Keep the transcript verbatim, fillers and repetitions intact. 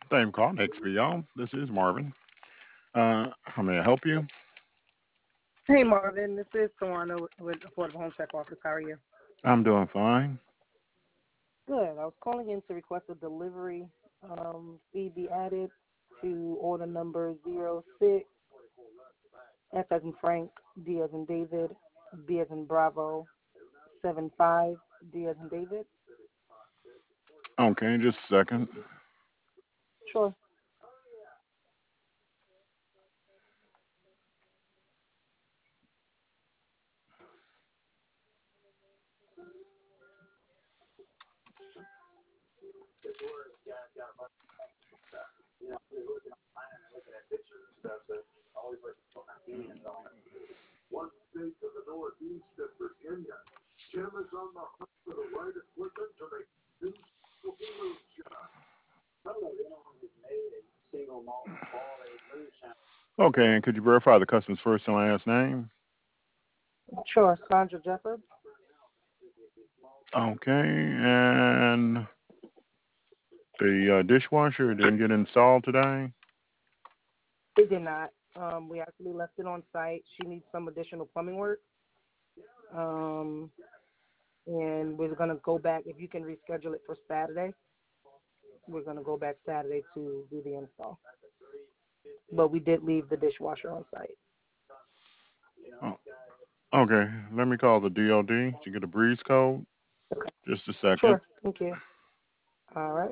Thank you for calling X P O. This is Marvin. Uh, how may I help you? Hey Marvin, this is Tawana with Affordable Home Check Office. How are you? I'm doing fine. Good. I was calling in to request a delivery um, fee be added to order number zero six F as in Frank, D as in David, B as in Bravo, seven five D as in David. Okay, just a second. Sure. Okay, and could you verify the customer's first and last name? Sure. Sandra Jefford. Okay, and the uh, dishwasher didn't get installed today. It did not. Um, we actually left it on site. She needs some additional plumbing work. Um, and we're going to go back. If you can reschedule it for Saturday, we're going to go back Saturday to do the install. But we did leave the dishwasher on site. Oh, okay, let me call the D O D to get a breeze code. Okay. Just a second. Sure. Thank you. All right.